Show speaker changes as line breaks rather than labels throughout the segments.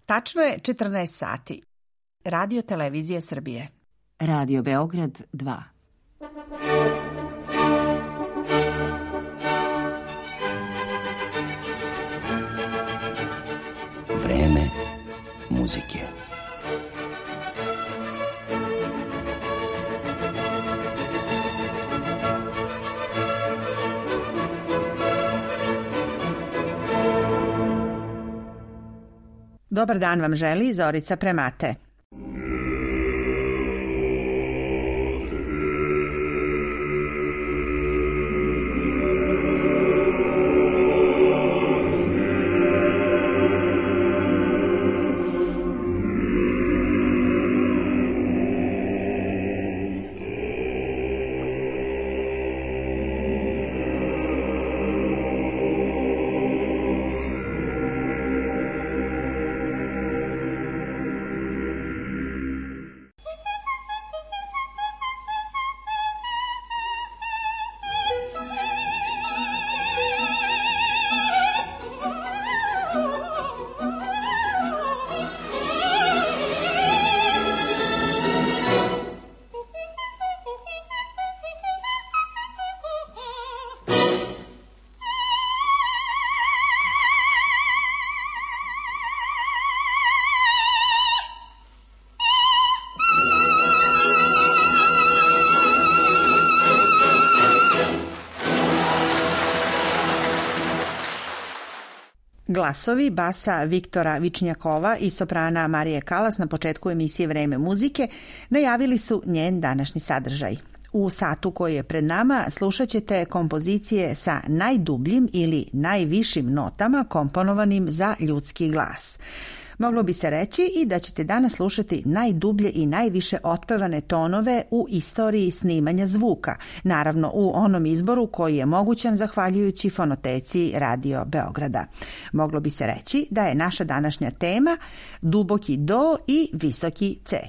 Tačno je 14 sati. Radio Televizija Srbije.
Radio Beograd 2.
Vreme muzike.
Dobar dan vam želi Zorica Premate. Glasovi basa Viktora Vičnjakova i soprana Marije Kalas na početku emisije Vreme muzike najavili su njen današnji sadržaj. U satu koji je pred nama slušat ćete kompozicije sa najdubljim ili najvišim notama komponovanim za ljudski glas. Moglo bi se reći i da ćete danas slušati najdublje i najviše otpevane tonove u istoriji snimanja zvuka, naravno u onom izboru koji je mogućan zahvaljujući fonoteci Radio Beograda. Moglo bi se reći da je naša današnja tema duboki do i visoki C.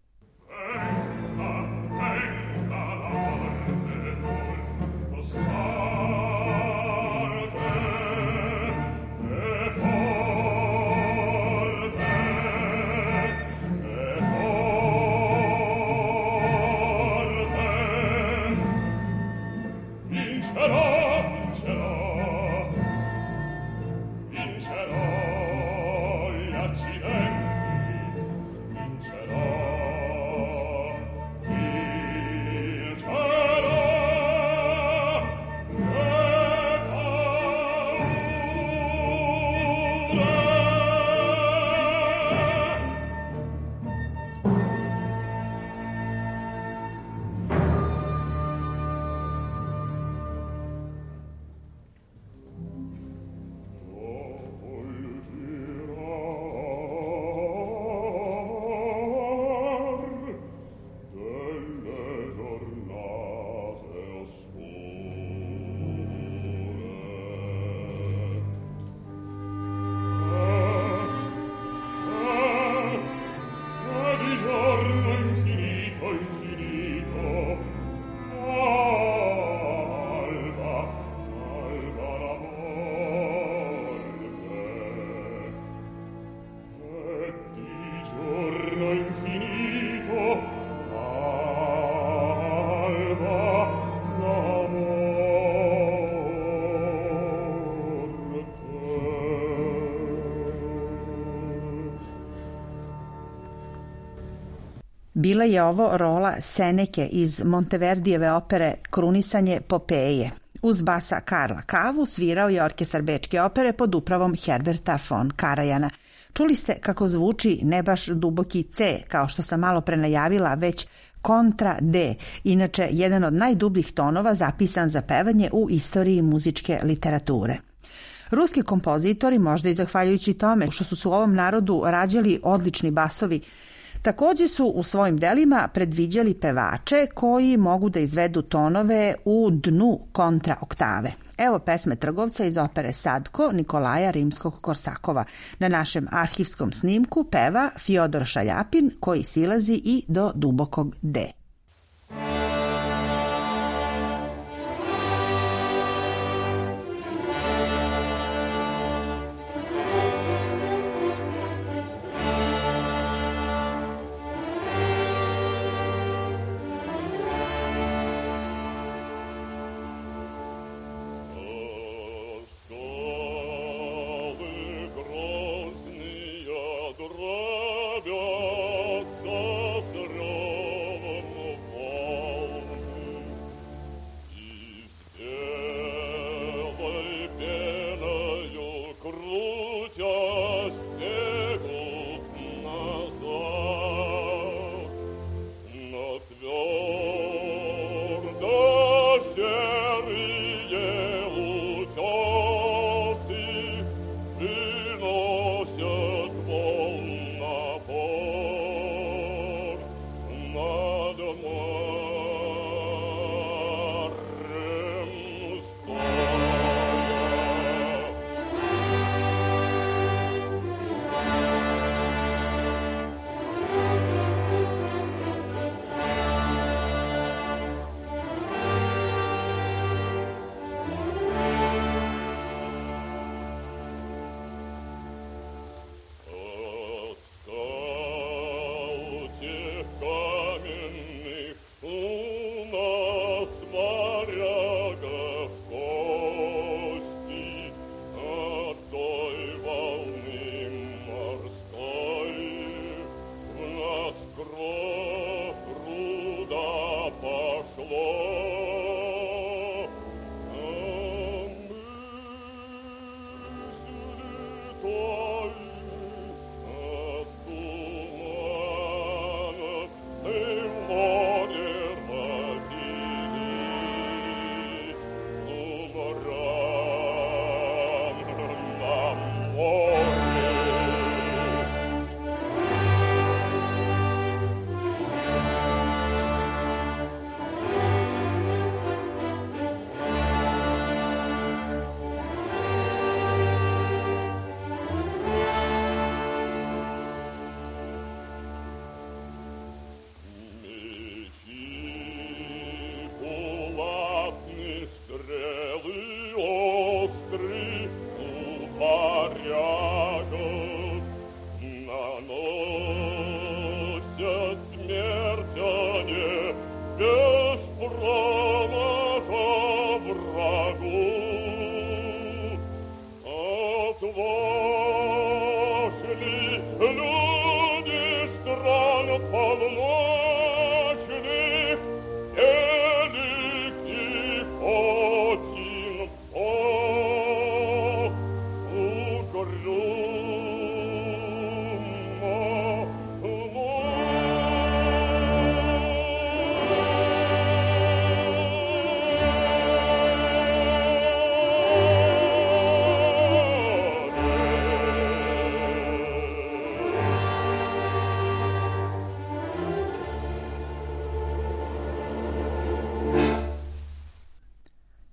Bila je ovo rola Seneke iz Monteverdijeve opere Krunisanje Popeje. Uz basa Karla Kavu svirao je orkestar Bečke opere pod upravom Herberta von Karajana. Čuli ste kako zvuči ne baš duboki C, kao što sam malo pre najavila, već kontra D, inače jedan od najdubljih tonova zapisan za pevanje u istoriji muzičke literature. Ruski kompozitori, možda i zahvaljujući tome što su u ovom narodu rađali odlični basovi, također su u svojim delima predviđali pevače koji mogu da izvedu tonove u dnu kontra oktave. Evo pesme Trgovca iz opere Sadko Nikolaja Rimskog-Korsakova. Na našem arhivskom snimku peva Fjodor Šaljapin koji silazi i do dubokog D.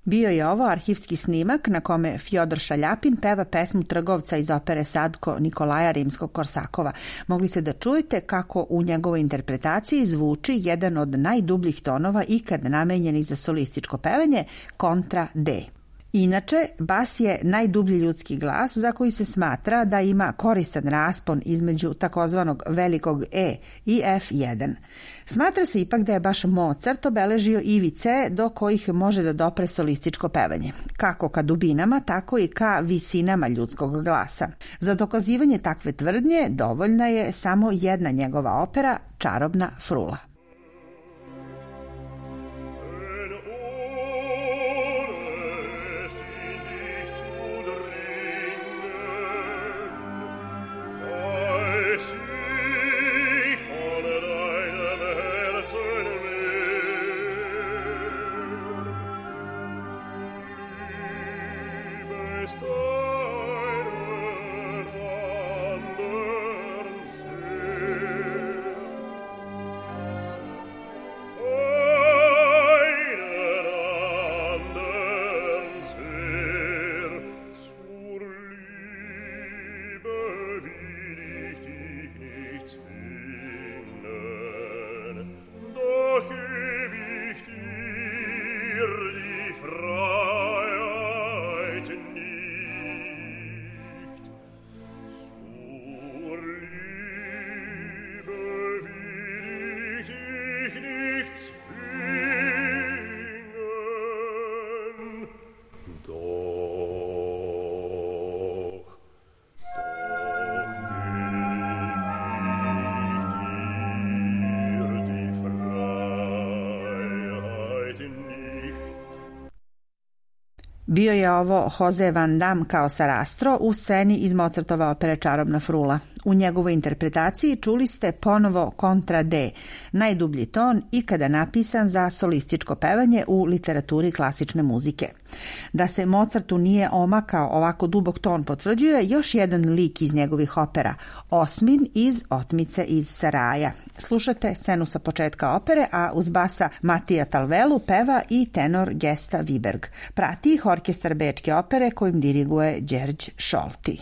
Bio je ovo arhivski snimak na kome Fjodor Šaljapin peva pesmu trgovca iz opere Sadko Nikolaja Rimskog-Korsakova. Mogli ste da čujete kako u njegovoj interpretaciji zvuči jedan od najdubljih tonova ikad namenjenih za solističko pevanje, kontra D. Inače, bas je najdublji ljudski glas za koji se smatra da ima koristan raspon između takozvanog velikog E i F1. Smatra se ipak da je baš Mozart obeležio ivice do kojih može da dopre solističko pevanje, kako ka dubinama, tako i ka visinama ljudskog glasa. Za dokazivanje takve tvrdnje dovoljna je samo jedna njegova opera, Čarobna frula. Bio je ovo Jose Van Damme kao Sarastro u sceni iz Mozartove opere Čarobna frula. U njegovoj interpretaciji čuli ste ponovo kontra D, najdublji ton ikada napisan za solističko pevanje u literaturi klasične muzike. Da se Mozartu nije omakao ovako dubok ton potvrđuje još jedan lik iz njegovih opera, Osmin iz Otmice iz Saraja. Slušate scenu sa početka opere, a uz basa Matija Talvelu peva i tenor Gesta Viberg. Prati ih orkestar Bečke opere kojim diriguje Đerđ Šolti.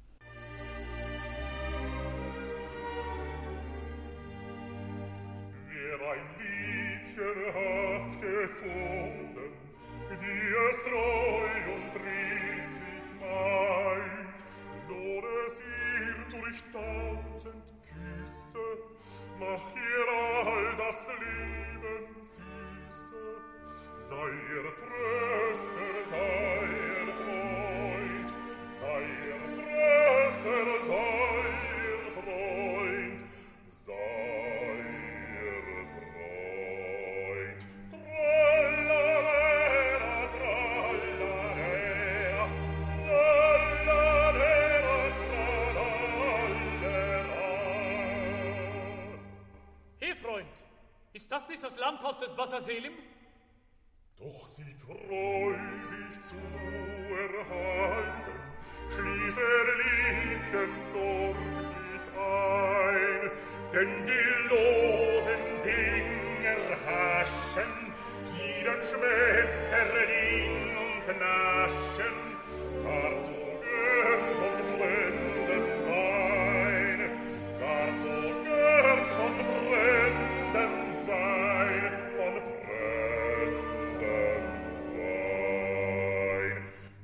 Ist das nicht das Landhaus des Wasserselim?
Doch sie treu sich zu erhalten, schließ Liebchen sorglich ein, denn die losen Dinger haschen, jeden Schmetterling und naschen, gar zu gern von fremden Wein, gar zu gern von fremden Wein, von fremden Wein.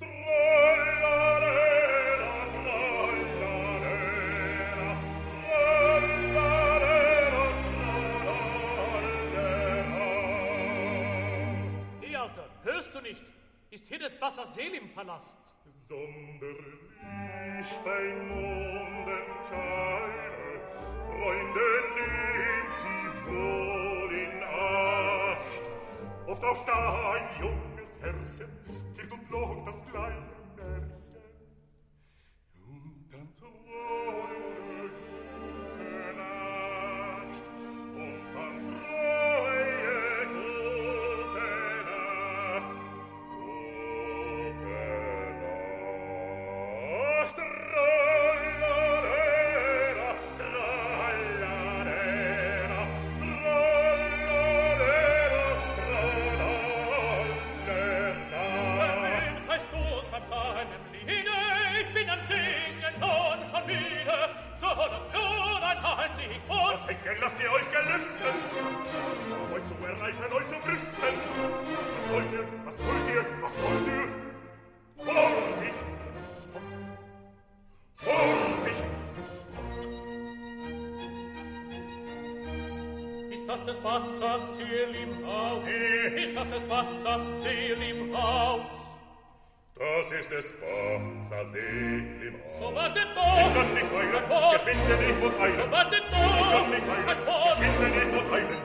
Trallalera, trallalera, trallalera, trallalera.
Theater, hörst du nicht? Ist hier des Wasserselim-Palast?
Sonderlich beim Mondenscheine, Freunde, nehmt sie wohl in Acht. Oft auch da ein junges Herrchen kehrt und lockt das kleine Märchen. Und dann träume gute Nacht, und dann träume gute Nacht, gute Nacht. Trallalera, trallalera, trallalera, trallalera.
das des Wassers Seel im Haus? Ist das des Wassers Seel im Haus?
Das ist des Wassers Seel im Haus.
So wartet doch!
Ich kann nicht weilen, geschwinde, ich muss eilen.
So wartet
Ich
doch!
kann nicht weilen, geschwinde, ich muss eilen.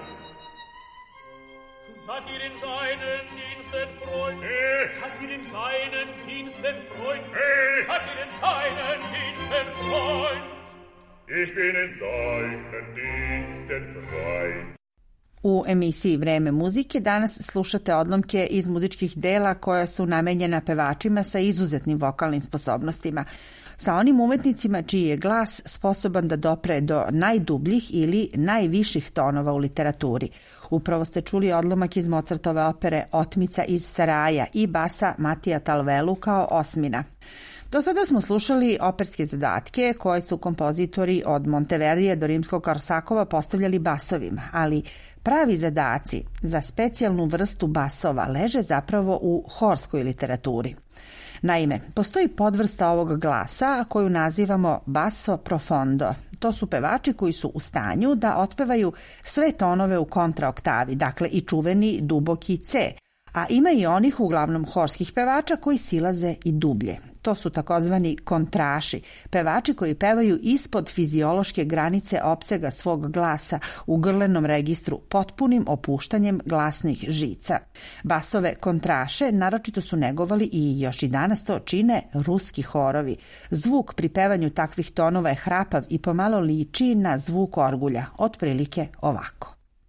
Seid ihr in seinen Diensten, Freund? Seid ihr in seinen Diensten, Freund? Seid ihr in seinen Diensten, Freund?
Ich bin in seinen Diensten Freund.
U emisiji Vreme muzike danas slušate odlomke iz muzičkih dela koja su namenjena pevačima sa izuzetnim vokalnim sposobnostima, sa onim umetnicima čiji je glas sposoban da dopre do najdubljih ili najviših tonova u literaturi. Upravo ste čuli odlomak iz Mozartove opere Otmica iz Saraja i basa Matija Talvelu kao osmina. Do sada smo slušali operske zadatke koje su kompozitori od Monteverdija do Rimskog-Korsakova postavljali basovima, ali pravi zadaci za specijalnu vrstu basova leže zapravo u horskoj literaturi. Naime, postoji podvrsta ovog glasa koju nazivamo basso profondo. To su pevači koji su u stanju da otpevaju sve tonove u kontraoktavi, dakle i čuveni duboki C, a ima i onih uglavnom horskih pevača koji silaze i dublje. To su takozvani kontraši, pevači koji pevaju ispod fiziološke granice opsega svog glasa u grlenom registru potpunim opuštanjem glasnih žica. Basove kontraše naročito su negovali i još i danas to čine ruski horovi. Zvuk pri pevanju takvih tonova je hrapav i pomalo liči na zvuk orgulja, otprilike ovako.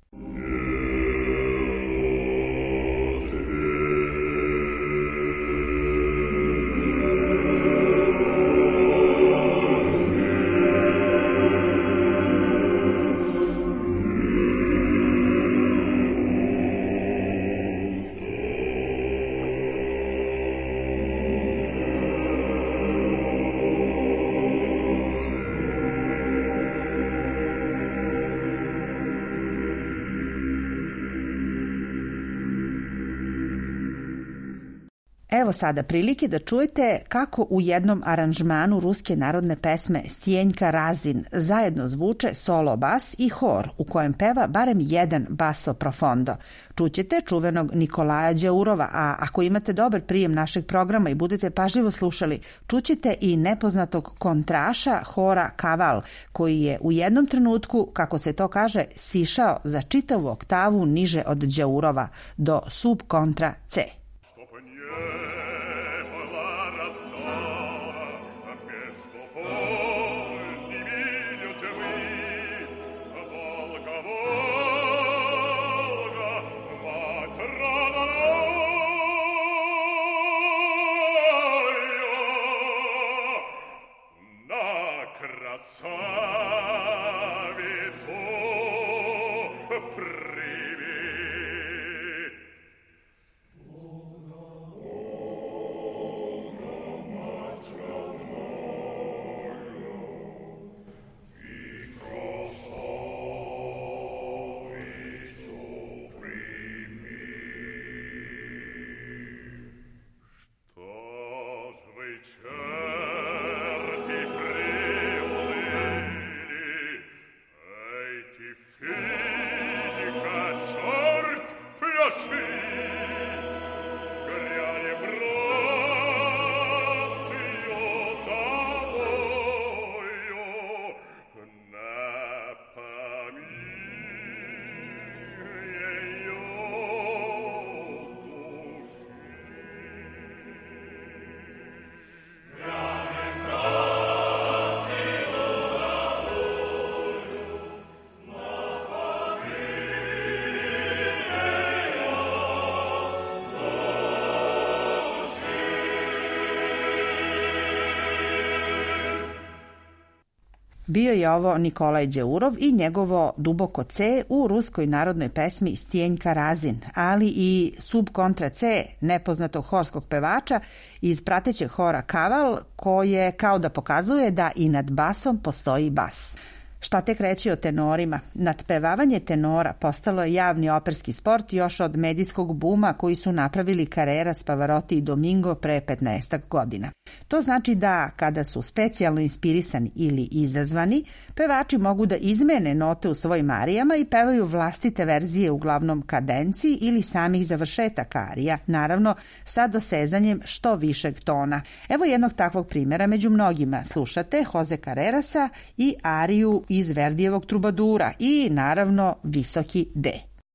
Evo sada prilike da čujete kako u jednom aranžmanu ruske narodne pesme Stjenjka Razin zajedno zvuče solo bas i hor u kojem peva barem jedan basso profondo. Čućete čuvenog Nikolaja Đaurova, a ako imate dobar prijem našeg programa i budete pažljivo slušali, čućete i nepoznatog kontraša hora Kaval, koji je u jednom trenutku, kako se to kaže, sišao za čitavu oktavu niže od Đaurova do sub kontra C. Bio je ovo Nikolaj Đaurov i njegovo duboko C u ruskoj narodnoj pesmi Stjenjka Razin, ali i sub kontra C nepoznatog horskog pevača iz pratećeg hora Kaval, koje kao da pokazuje da i nad basom postoji bas. Šta tek reći o tenorima? Nadpevavanje tenora postalo je javni operski sport još od medijskog buma koji su napravili Carreras, Pavarotti i Domingo pre 15 godina. To znači da, kada su specijalno inspirisani ili izazvani, pevači mogu da izmene note u svojim arijama i pevaju vlastite verzije uglavnom kadenciji ili samih završetaka arija, naravno sa dosezanjem što višeg tona. Evo jednog takvog primjera među mnogima. Slušate Jose Carrerasa i ariju iz Verdijevog Trubadura i naravno Visoki D.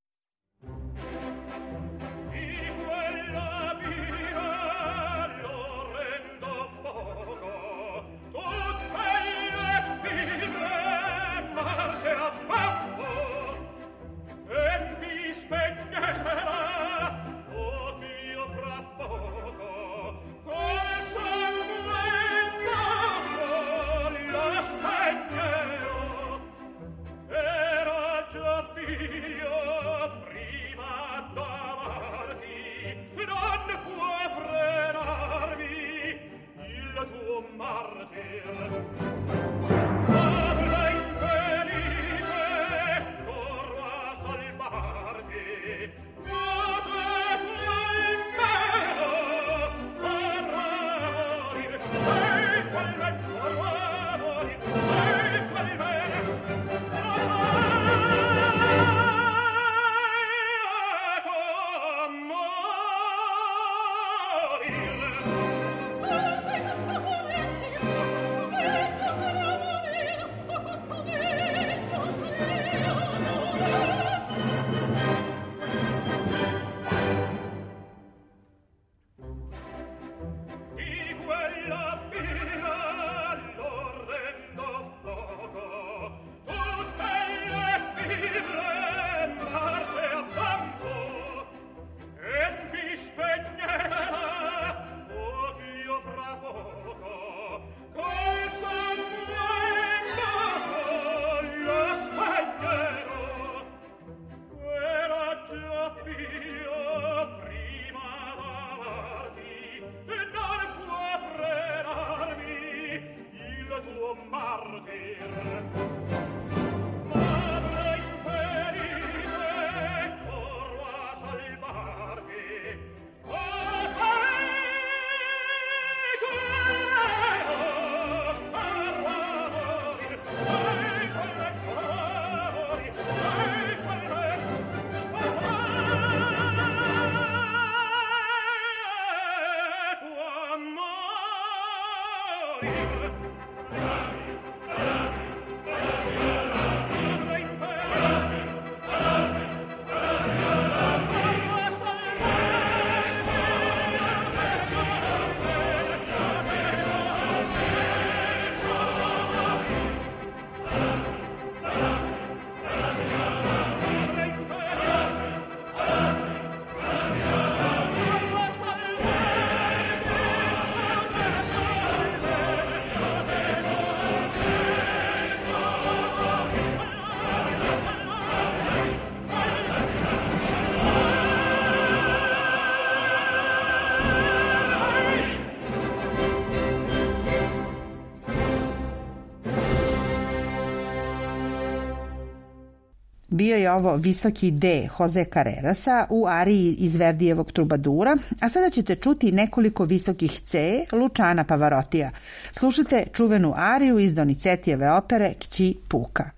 Bio je ovo Visoki D Jose Carrerasa u ariji iz Verdijevog Trubadura, a sada ćete čuti nekoliko visokih C Luciana Pavarottija. Slušajte čuvenu ariju iz Donizetijeve opere Kći puka.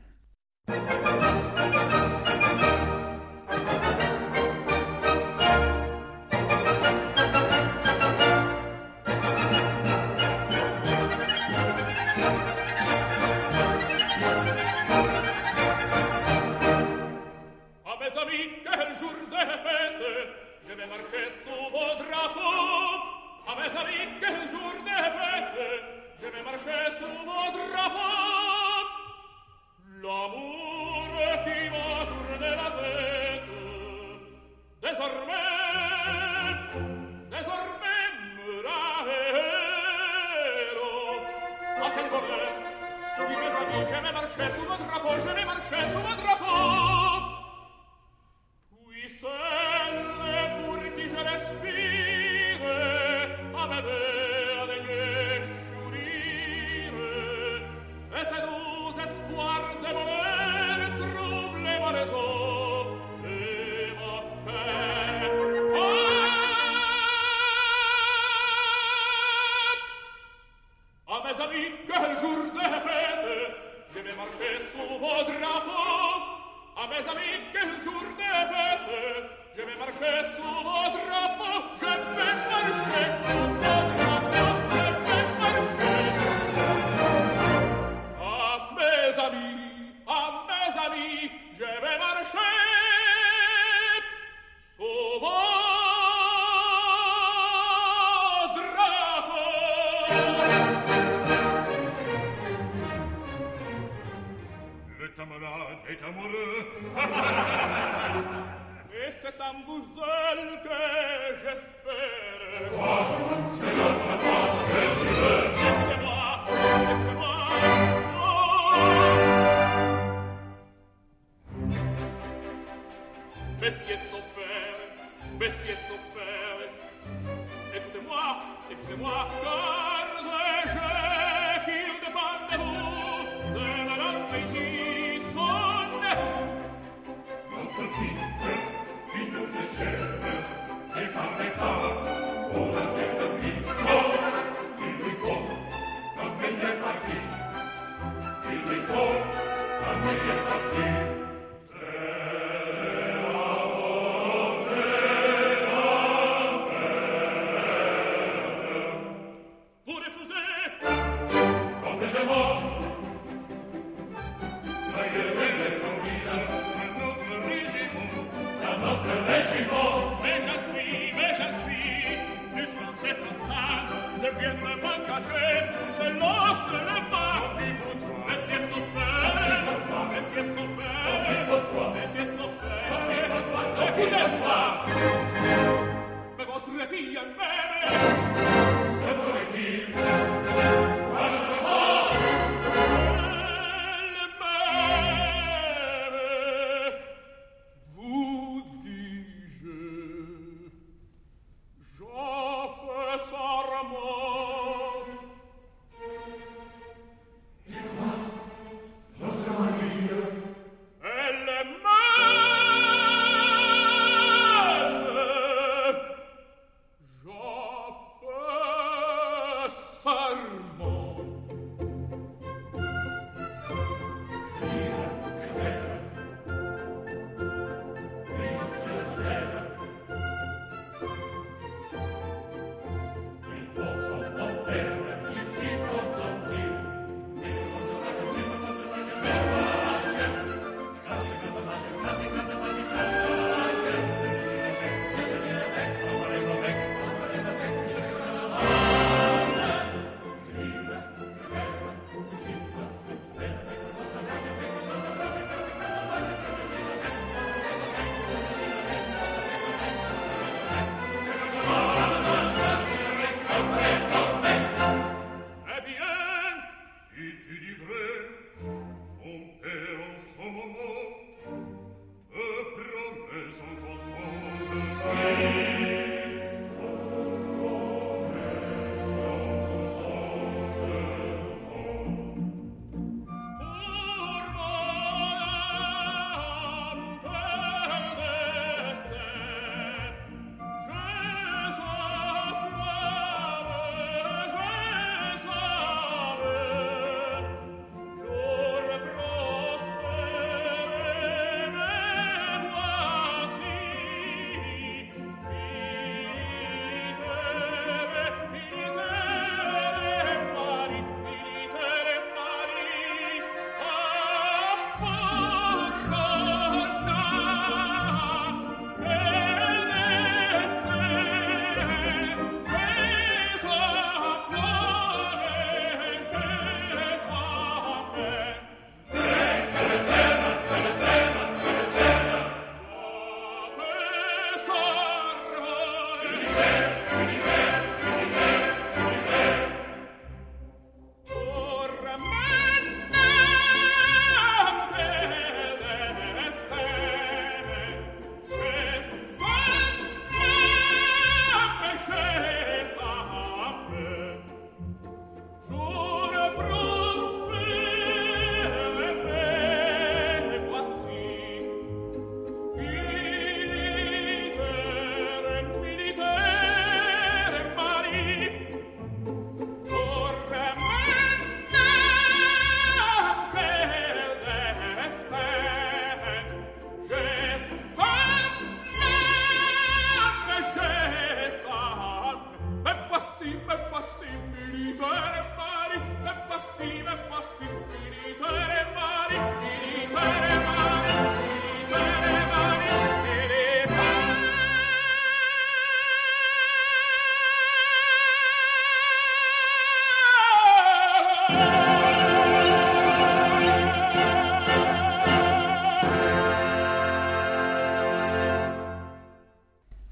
Guarda mes amis, je vais marcher sous vos drapeaux.
Le camarade est amoureux.
Et c'est en vous seul que j'espère.
Quoi? C'est notre voix que tu veux.
Écoutez-moi, écoutez-moi. Messieurs son père, écoutez-moi, car je qu'il dépend de vous, de la langue ici sonne.
Notre fille, qui nous est chère, et parlez pas, pour la tête de vie. Oh, il lui faut un meilleur parti. Il lui faut un meilleur parti.
Messieurs son père,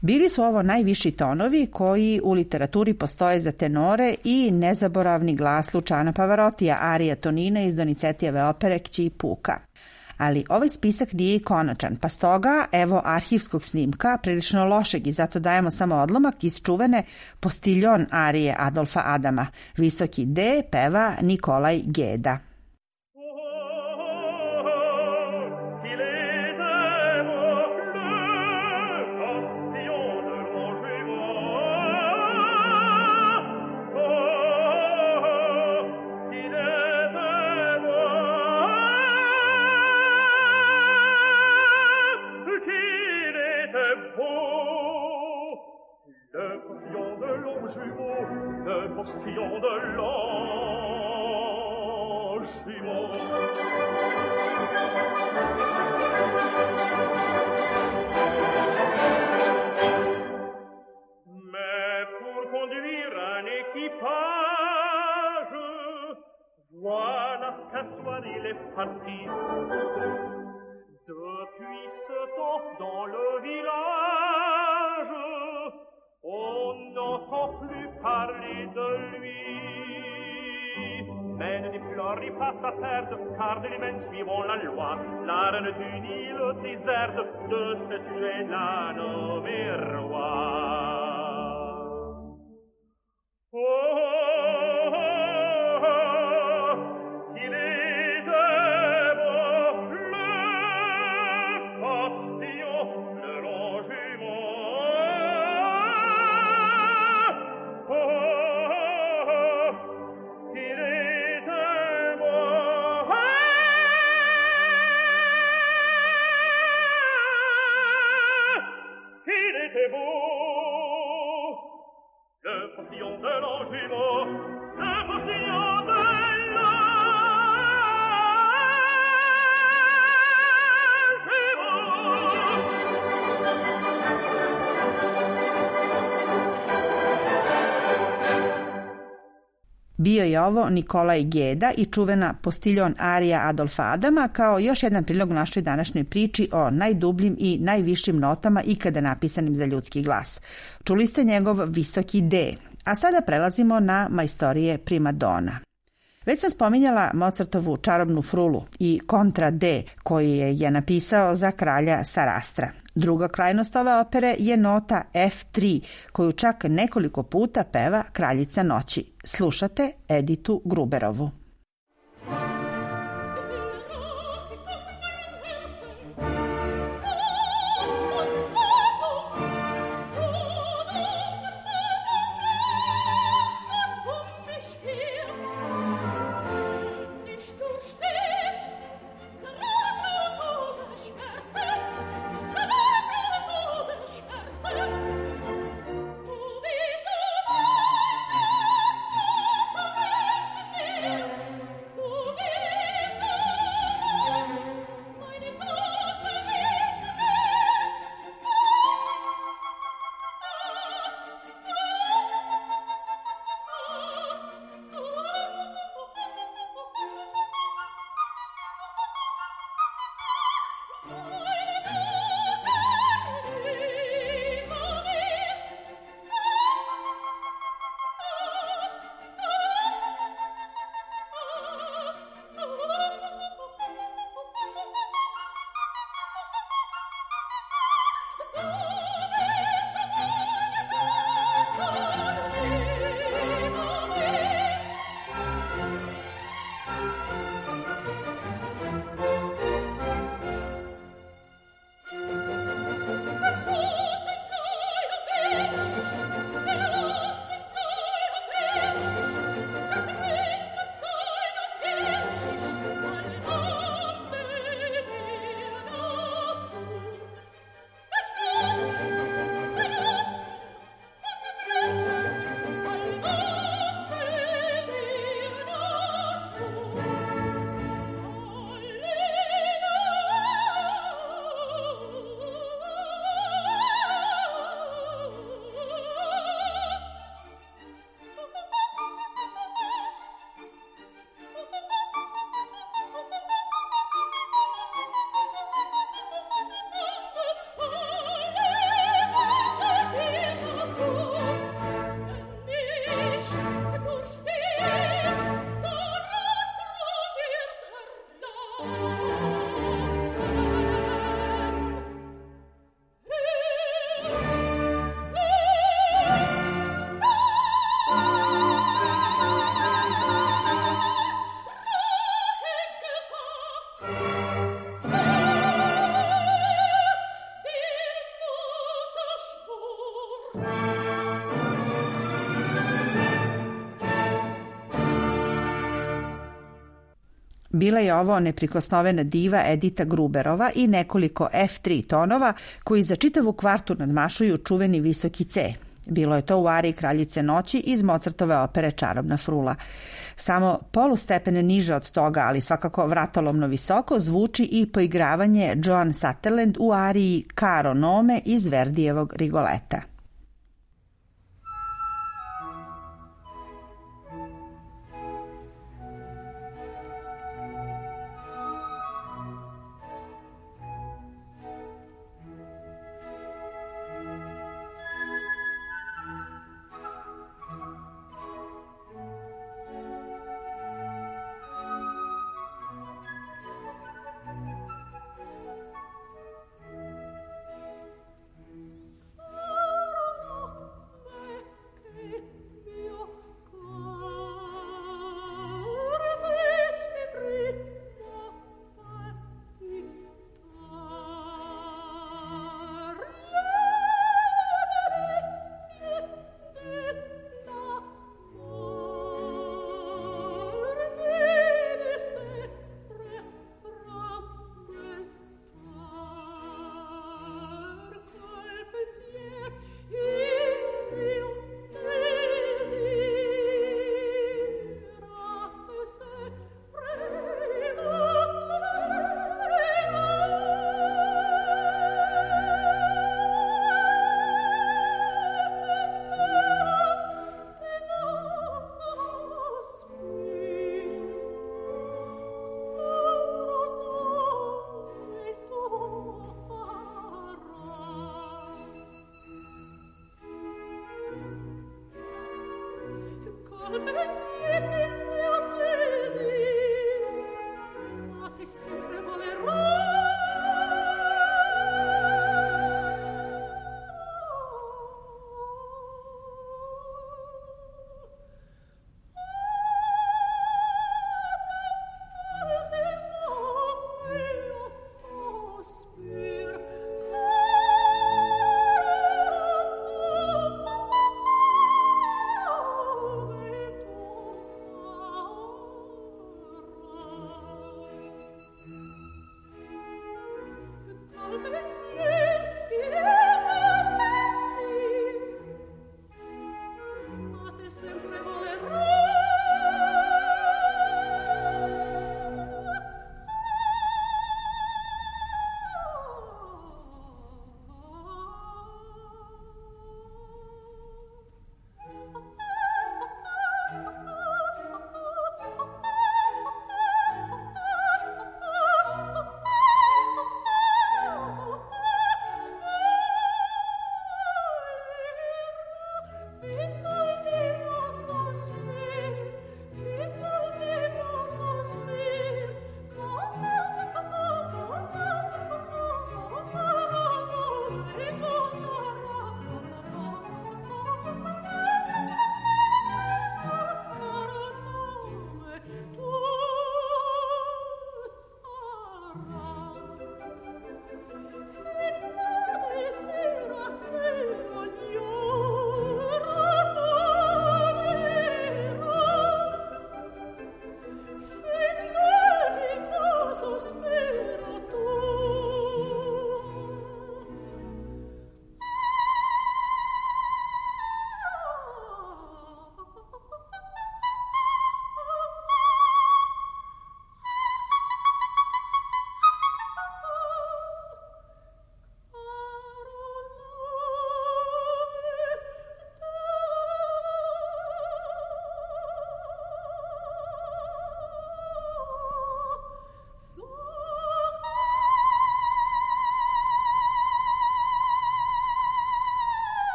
Bili su ovo najviši tonovi koji u literaturi postoje za tenore i nezaboravni glas Luciana Pavarotija, arija Tonina iz Donizetijeve opere Kći Puka. Ali ovaj spisak nije i konačan, pa stoga evo arhivskog snimka, prilično lošeg i zato dajemo samo odlomak iz čuvene Postiljon arije Adolfa Adama. Visoki D peva Nikolaj Geda.
Postillon de Longjumeau. Mais pour conduire un équipage, voilà qu'Assoir il est parti. Depuis ce temps dans le village, on n'entend plus parler de lui. Mais ne déplorez pas sa perte, car de lui-même suivront la loi. La reine du Nil déserte de ce sujet-là nommé roi. Oh, oh, oh, il était beau, le postillon, le Longjumeau. Oh, il était beau. Il était beau. Le postillon de Longjumeau. Le postillon de
Bio je ovo Nikolaj Geda i čuvena Postiljon arija Adolfa Adama kao još jedan prilog našoj današnjoj priči o najdubljim i najvišim notama ikada napisanim za ljudski glas. Čuli ste njegov visoki D, a sada prelazimo na majstorije primadona. Već sam spominjala Mozartovu čarobnu frulu i kontra D koju je napisao za kralja Sarastra. Druga krajnost ove opere je nota F3 koju čak nekoliko puta peva kraljica noći. Slušate Editu Gruberovu.
Yeah.
Bila je ovo neprikosnovena diva Edita Gruberova i nekoliko F3 tonova koji za čitavu kvartu nadmašuju čuveni visoki C. Bilo je to u ariji Kraljice noći iz Mozartove opere Čarobna frula. Samo polustepene niže od toga, ali svakako vratolomno visoko, zvuči i poigravanje Joan Sutherland u ariji Caro nome iz Verdijevog Rigoleta.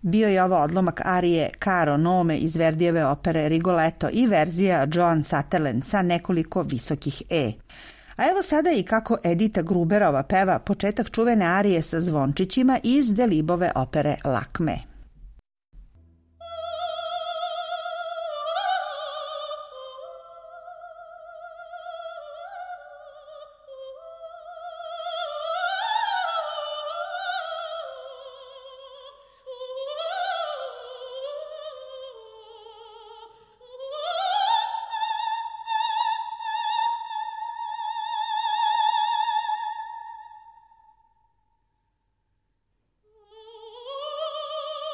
Bio je ovo odlomak arije Caro nome iz Verdijeve opere Rigoletto i verzija Joan Sutherland sa nekoliko visokih E. A evo sada i kako Edita Gruberova peva početak čuvene arije sa zvončićima iz Delibove opere Lakme.
Oh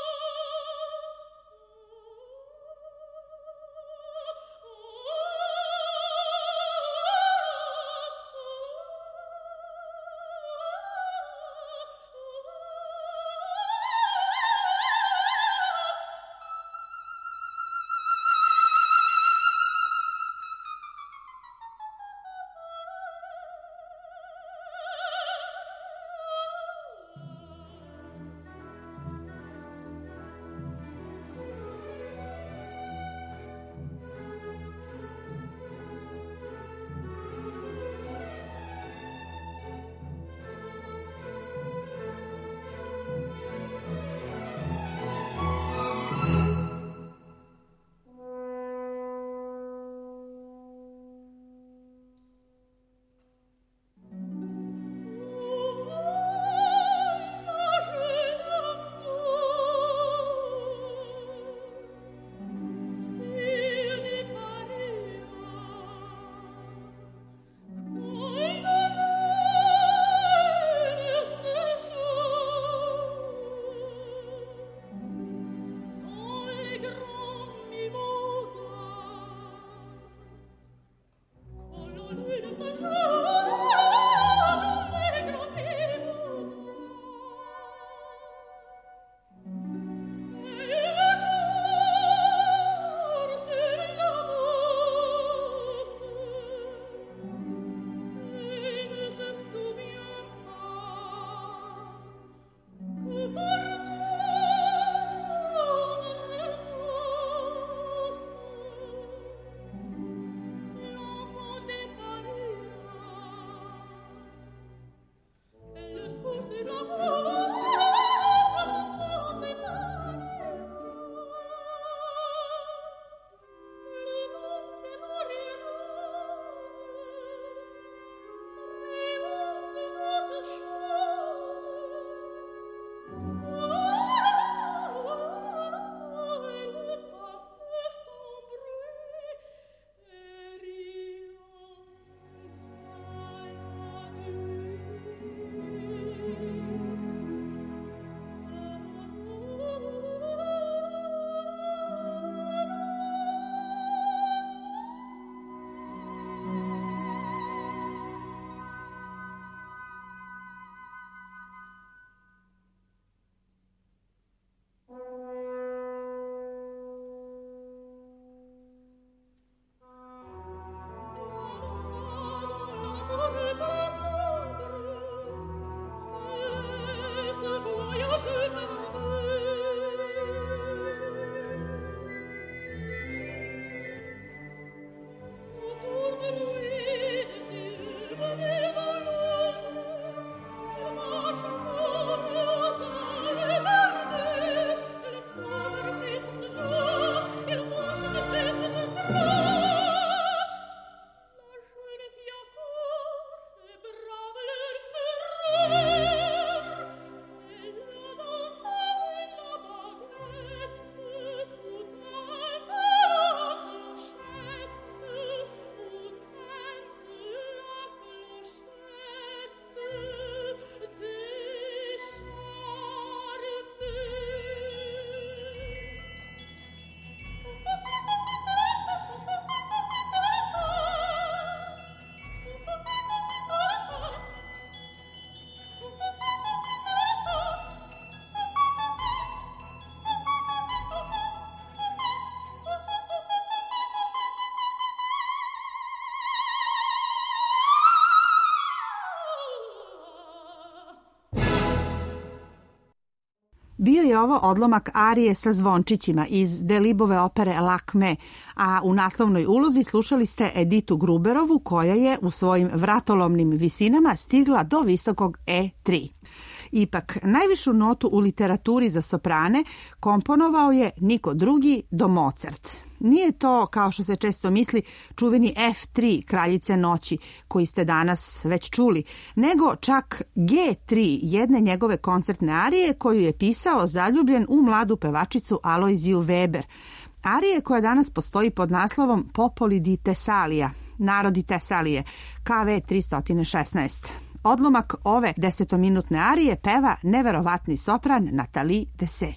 Bio je ovo odlomak arije sa zvončićima iz Delibove opere Lakme, a u naslovnoj ulozi slušali ste Editu Gruberovu koja je u svojim vratolomnim visinama stigla do visokog E3. Ipak, najvišu notu u literaturi za soprane komponovao je niko drugi do Mozart. Nije to, kao što se često misli, čuveni F3 Kraljice noći, koji ste danas već čuli, nego čak G3 jedne njegove koncertne arije koju je pisao zaljubljen u mladu pevačicu Alojziju Weber. Arije koja danas postoji pod naslovom Popoli di Tesalija, Narodi Tesalije, KV 316. Odlomak ove 10-minutne arije peva neverovatni sopran Nathalie Dessay.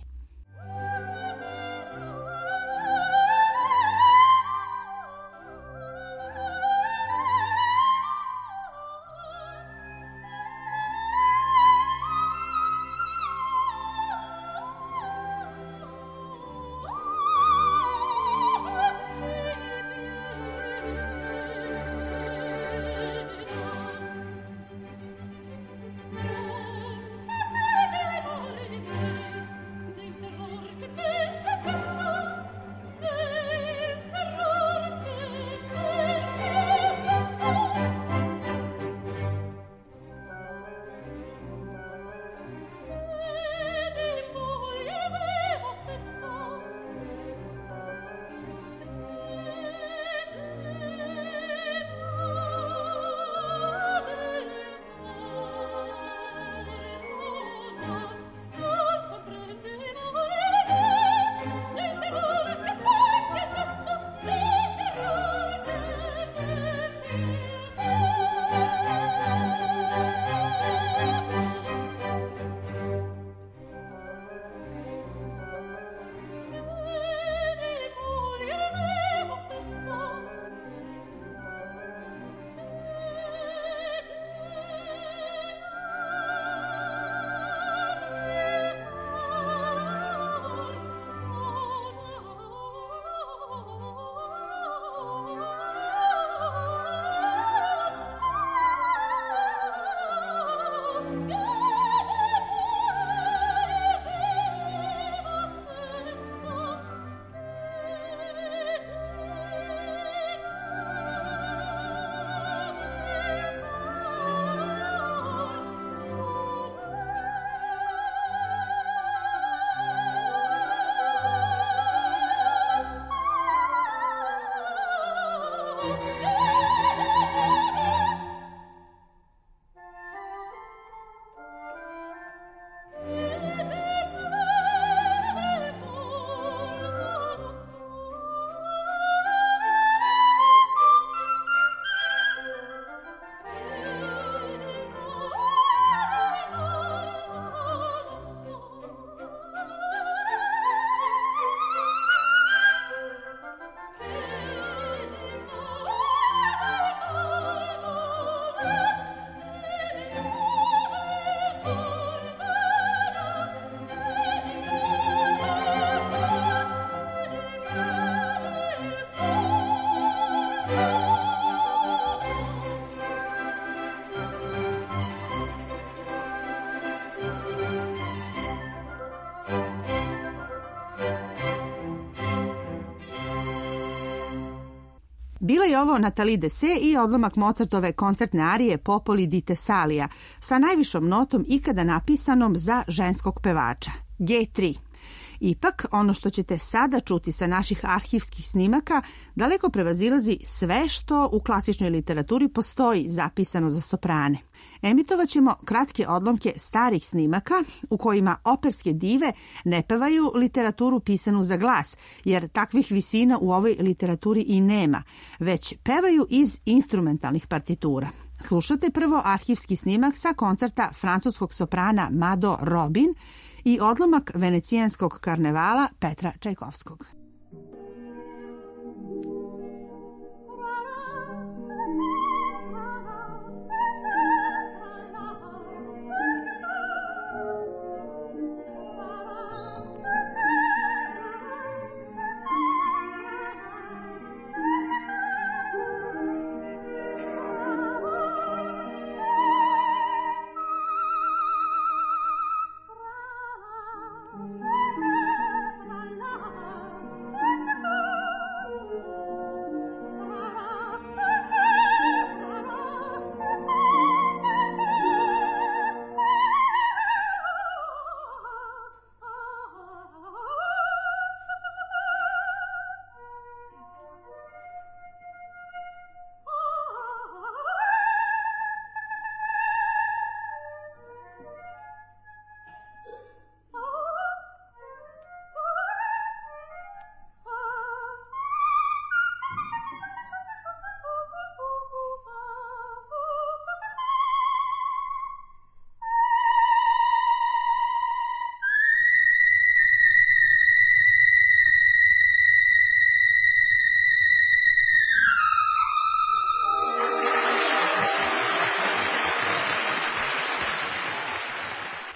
Bila je ovo Nathalie Dessay i odlomak Mozartove koncertne arije Popoli di Tesalija sa najvišom notom ikada napisanom za ženskog pevača, G3. Ipak, ono što ćete sada čuti sa naših arhivskih snimaka daleko prevazilazi sve što u klasičnoj literaturi postoji zapisano za soprane. Emitovat ćemo kratke odlomke starih snimaka u kojima operske dive ne pevaju literaturu pisanu za glas, jer takvih visina u ovoj literaturi i nema, već pevaju iz instrumentalnih partitura. Slušate prvo arhivski snimak sa koncerta francuskog soprana Mado Robin i odlomak venecijanskog karnevala Petra Čajkovskog.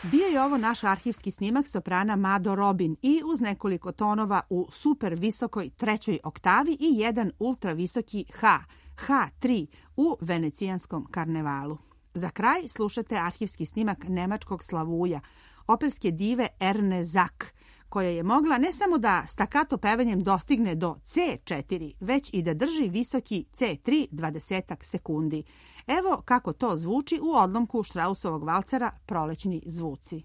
Bio je ovo naš arhivski snimak soprana Mado Robin i uz nekoliko tonova u super visokoj trećoj oktavi i jedan ultra visoki H3 u venecijanskom karnevalu. Za kraj slušate arhivski snimak nemačkog slavuja, operske dive Erne Zak, koja je mogla ne samo da stakato pevanjem dostigne do C4, već i da drži visoki C3 20 sekundi. Evo kako to zvuči u odlomku Straussovog valcera Prolećni zvuci.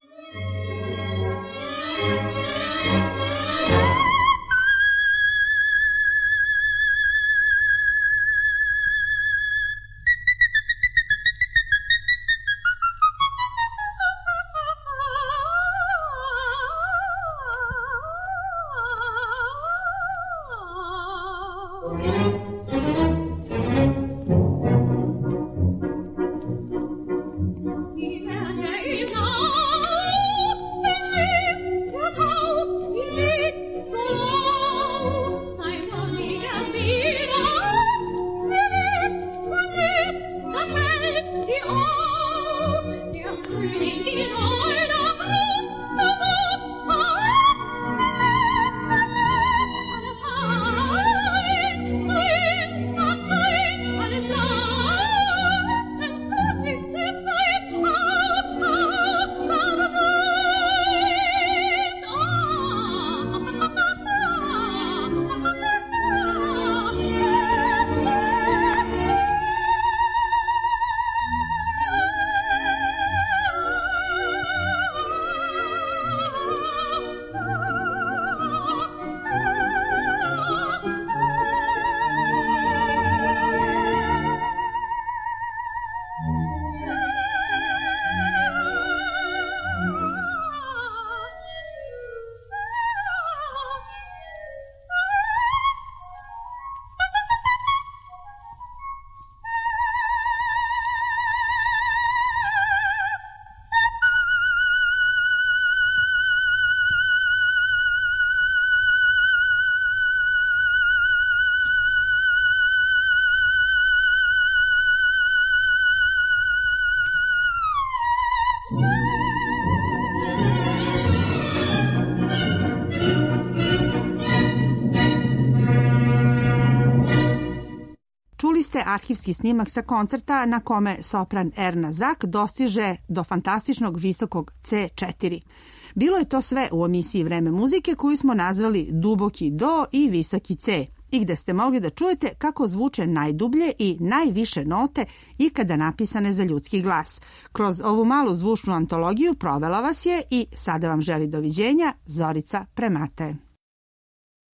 Čuli ste arhivski snimak sa koncerta na kome sopran Erna Zak dostiže do fantastičnog visokog C4. Bilo je to sve u emisiji Vreme muzike koju smo nazvali Duboki do i Visoki C i gde ste mogli da čujete kako zvuče najdublje i najviše note ikada napisane za ljudski glas. Kroz ovu malu zvučnu antologiju provela vas je i sada vam želi doviđenja Zorica Premate.